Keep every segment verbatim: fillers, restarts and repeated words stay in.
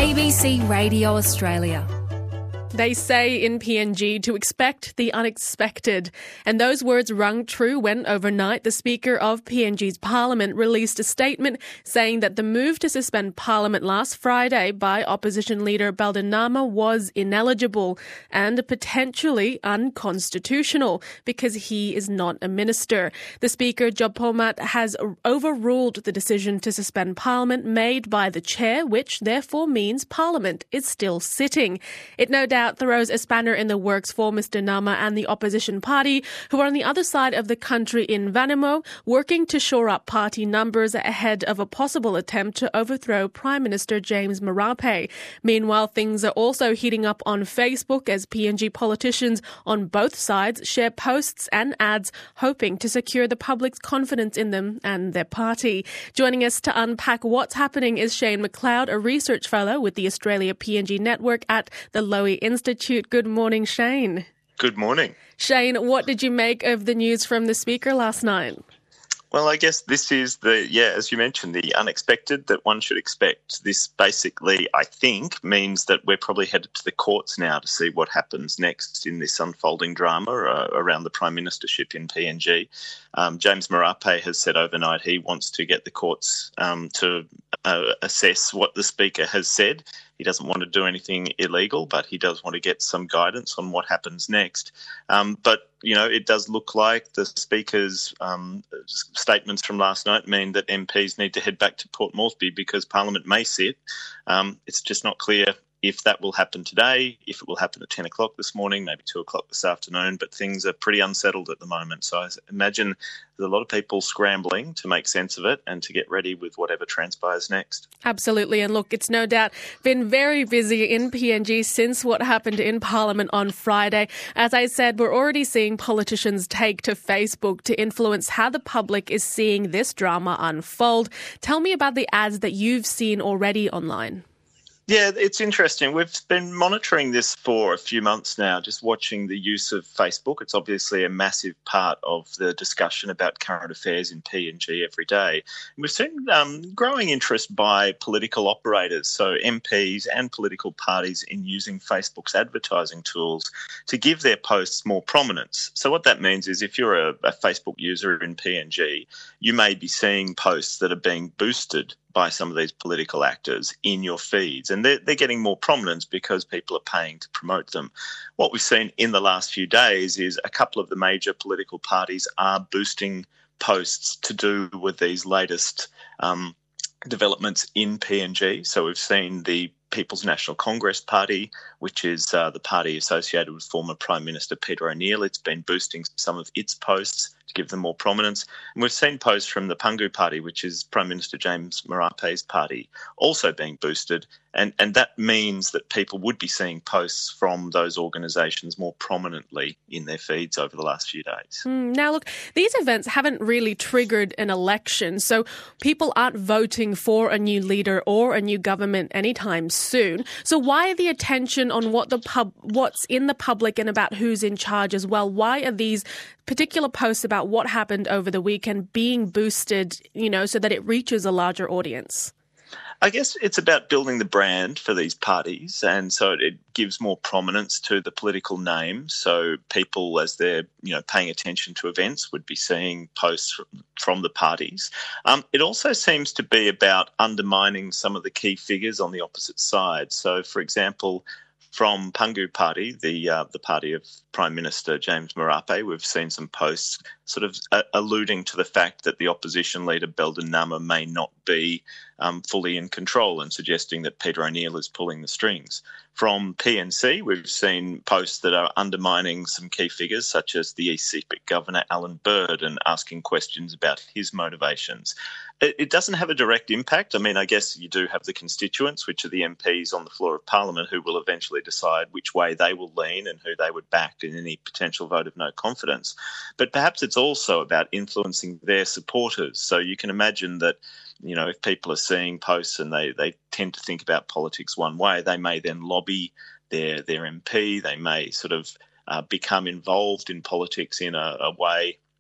A B C Radio Australia. They say in P N G to expect the unexpected. And those words rung true when overnight the Speaker of P N G's Parliament released a statement saying that the move to suspend Parliament last Friday by Opposition Leader Baldinama was ineligible and potentially unconstitutional because he is not a minister. The Speaker, Job Pomat, has overruled the decision to suspend Parliament made by the Chair, which therefore means Parliament is still sitting. It no doubt throws a spanner in the works for Mister Nama and the opposition party, who are on the other side of the country in Vanimo, working to shore up party numbers ahead of a possible attempt to overthrow Prime Minister James Marape. Meanwhile, things are also heating up on Facebook as P N G politicians on both sides share posts and ads hoping to secure the public's confidence in them and their party. Joining us to unpack what's happening is Shane McLeod, a research fellow with the Australia P N G Network at the Lowy Institute. Good morning, Shane. Good morning. Shane, what did you make of the news from the Speaker last night? Well, I guess this is the, yeah, as you mentioned, the unexpected that one should expect. This basically, I think, means that we're probably headed to the courts now to see what happens next in this unfolding drama uh, around the Prime Ministership in P N G. Um, James Marape has said overnight he wants to get the courts um, to uh, assess what the Speaker has said. He doesn't want to do anything illegal, but he does want to get some guidance on what happens next. Um, but, you know, it does look like the Speaker's um, statements from last night mean that M Ps need to head back to Port Moresby because Parliament may sit. Um, it's just not clear if that will happen today, if it will happen at ten o'clock this morning, maybe two o'clock this afternoon, but things are pretty unsettled at the moment. So I imagine there's a lot of people scrambling to make sense of it and to get ready with whatever transpires next. Absolutely. And look, it's no doubt been very busy in P N G since what happened in Parliament on Friday. As I said, we're already seeing politicians take to Facebook to influence how the public is seeing this drama unfold. Tell me about the ads that you've seen already online. Yeah, it's interesting. We've been monitoring this for a few months now, just watching the use of Facebook. It's obviously a massive part of the discussion about current affairs in P N G every day. And we've seen um, growing interest by political operators, so M Ps and political parties, in using Facebook's advertising tools to give their posts more prominence. So what that means is if you're a, a Facebook user in P N G, you may be seeing posts that are being boosted by some of these political actors in your feeds. And they're, they're getting more prominence because people are paying to promote them. What we've seen in the last few days is a couple of the major political parties are boosting posts to do with these latest um, developments in P N G. So we've seen the People's National Congress Party, which is uh, the party associated with former Prime Minister Peter O'Neill. It's been boosting some of its posts to give them more prominence. And we've seen posts from the Pangu Party, which is Prime Minister James Marape's party, also being boosted. And, and that means that people would be seeing posts from those organisations more prominently in their feeds over the last few days. Mm, now, look, these events haven't really triggered an election, so people aren't voting for a new leader or a new government anytime soon. So why the attention on what the pub, what's in the public and about who's in charge as well? Why are these particular posts about what happened over the weekend being boosted, you know, so that it reaches a larger audience? I guess it's about building the brand for these parties, and so it gives more prominence to the political name. So people, as they're you know paying attention to events, would be seeing posts from, from the parties. Um, it also seems to be about undermining some of the key figures on the opposite side. So, for example, from Pangu Party, the uh, the party of Prime Minister James Marape, we've seen some posts sort of uh, alluding to the fact that the opposition leader Baldinama may not be um, fully in control and suggesting that Peter O'Neill is pulling the strings. From P N C, we've seen posts that are undermining some key figures such as the East Sepik Governor Alan Bird and asking questions about his motivations. It, it doesn't have a direct impact. I mean, I guess you do have the constituents, which are the M Ps on the floor of Parliament, who will eventually decide which way they will lean and who they would back in any potential vote of no confidence. But perhaps it's also about influencing their supporters. So you can imagine that, you know, if people are seeing posts and they, they tend to think about politics one way, they may then lobby their their M P. They may sort of uh, become involved in politics in a, a way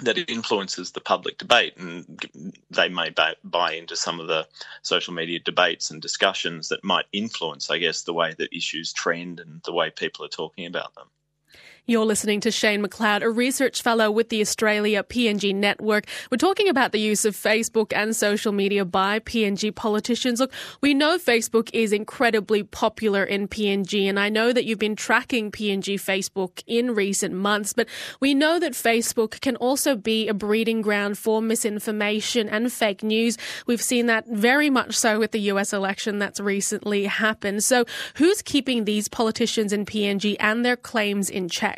that influences the public debate, and they may buy, buy into some of the social media debates and discussions that might influence, I guess, the way that issues trend and the way people are talking about them. You're listening to Shane McLeod, a research fellow with the Australia P N G Network. We're talking about the use of Facebook and social media by P N G politicians. Look, we know Facebook is incredibly popular in P N G, and I know that you've been tracking P N G Facebook in recent months, but we know that Facebook can also be a breeding ground for misinformation and fake news. We've seen that very much so with the U S election that's recently happened. So who's keeping these politicians in P N G and their claims in check?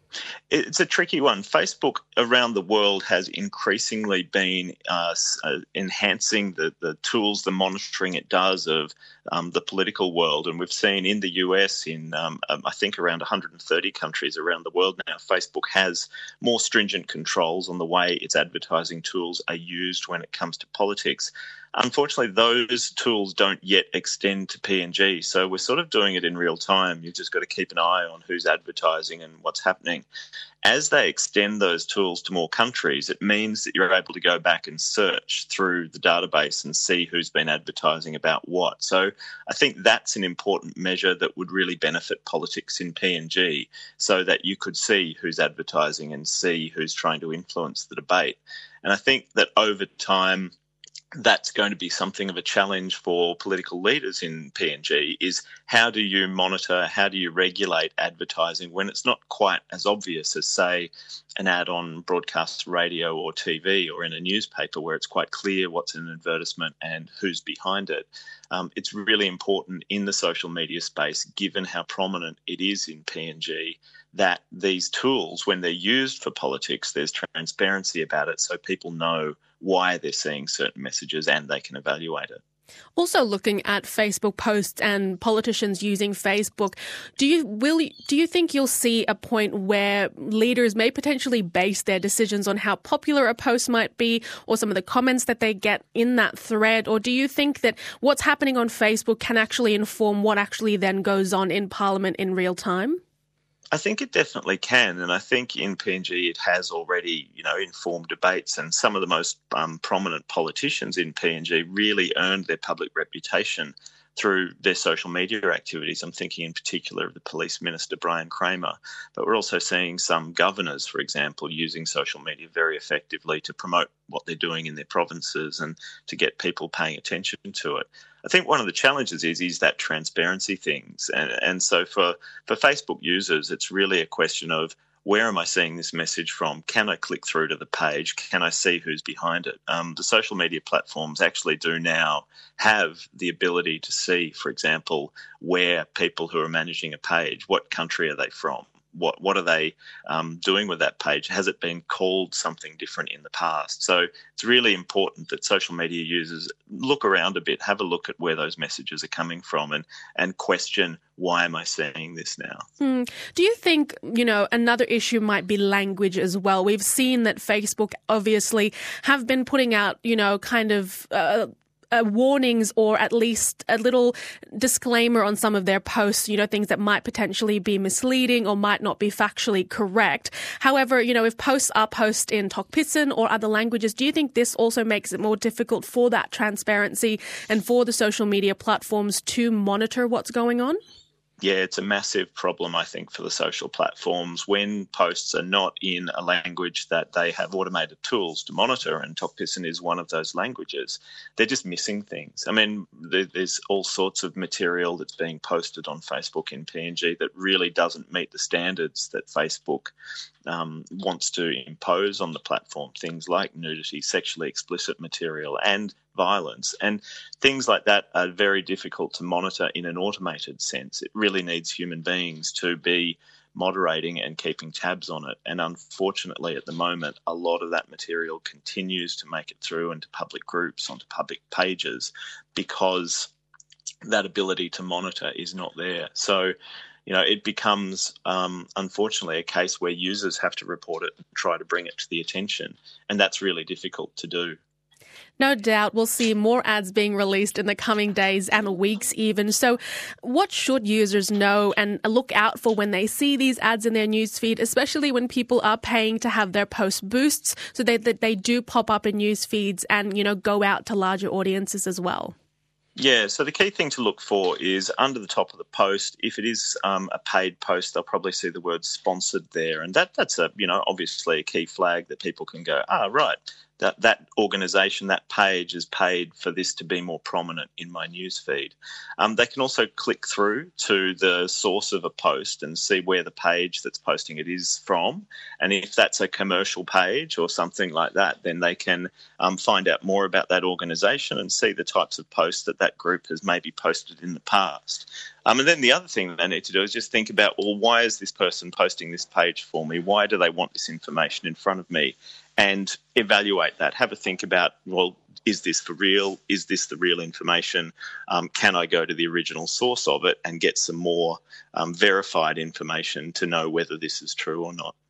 It's a tricky one. Facebook around the world has increasingly been uh, uh, enhancing the, the tools, the monitoring it does of um, the political world. And we've seen in the U S, in um, um, I think around one hundred thirty countries around the world now, Facebook has more stringent controls on the way its advertising tools are used when it comes to politics. Unfortunately, those tools don't yet extend to P N G, so we're sort of doing it in real time. You've just got to keep an eye on who's advertising and what's happening. As they extend those tools to more countries, it means that you're able to go back and search through the database and see who's been advertising about what. So I think that's an important measure that would really benefit politics in P N G, so that you could see who's advertising and see who's trying to influence the debate. And I think that over time, that's going to be something of a challenge for political leaders in P N G, is how do you monitor, how do you regulate advertising when it's not quite as obvious as, say, an ad on broadcast radio or T V or in a newspaper where it's quite clear what's an advertisement and who's behind it. Um, it's really important in the social media space, given how prominent it is in P N G, that these tools, when they're used for politics, there's transparency about it so people know why they're seeing certain messages and they can evaluate it. Also, looking at Facebook posts and politicians using Facebook, do you will do you think you'll see a point where leaders may potentially base their decisions on how popular a post might be or some of the comments that they get in that thread? Or do you think that what's happening on Facebook can actually inform what actually then goes on in Parliament in real time? I think it definitely can, and I think in P N G it has already, you know, informed debates, and some of the most um, prominent politicians in P N G really earned their public reputation through their social media activities. I'm thinking in particular of the Police Minister, Brian Kramer, but we're also seeing some governors, for example, using social media very effectively to promote what they're doing in their provinces and to get people paying attention to it. I think one of the challenges is is that transparency things. And, and so for, for Facebook users, it's really a question of, where am I seeing this message from? Can I click through to the page? Can I see who's behind it? Um, the social media platforms actually do now have the ability to see, for example, where people who are managing a page, what country are they from? What what are they um, doing with that page? Has it been called something different in the past? So it's really important that social media users look around a bit, have a look at where those messages are coming from and, and question, why am I seeing this now? Hmm. Do you think, you know, another issue might be language as well? We've seen that Facebook obviously have been putting out, you know, kind of uh, Uh, warnings or at least a little disclaimer on some of their posts, you know, things that might potentially be misleading or might not be factually correct. However, you know, if posts are posted in Tok Pisin or other languages, do you think this also makes it more difficult for that transparency and for the social media platforms to monitor what's going on? Yeah, it's a massive problem, I think, for the social platforms when posts are not in a language that they have automated tools to monitor, and Tok Pisin is one of those languages. They're just missing things. I mean, there's all sorts of material that's being posted on Facebook in P N G that really doesn't meet the standards that Facebook um, wants to impose on the platform, things like nudity, sexually explicit material, and violence. And things like that are very difficult to monitor in an automated sense. It really needs human beings to be moderating and keeping tabs on it. And unfortunately, at the moment, a lot of that material continues to make it through into public groups, onto public pages, because that ability to monitor is not there. So, you know, it becomes, um, unfortunately, a case where users have to report it and try to bring it to the attention. And that's really difficult to do. No doubt we'll see more ads being released in the coming days and weeks even. So what should users know and look out for when they see these ads in their newsfeed, especially when people are paying to have their post boosts so that they, they do pop up in news feeds and, you know, go out to larger audiences as well? Yeah, so the key thing to look for is under the top of the post. If it is um, a paid post, they'll probably see the word sponsored there. And that that's a, you know, obviously a key flag that people can go, ah, right, that that organisation, that page is paid for this to be more prominent in my news feed. Um, they can also click through to the source of a post and see where the page that's posting it is from. And if that's a commercial page or something like that, then they can um, find out more about that organisation and see the types of posts that that group has maybe posted in the past. Um, and then the other thing that they need to do is just think about, well, why is this person posting this page for me? Why do they want this information in front of me? And evaluate that. Have a think about, well, is this for real? Is this the real information? Um, can I go to the original source of it and get some more um, verified information to know whether this is true or not?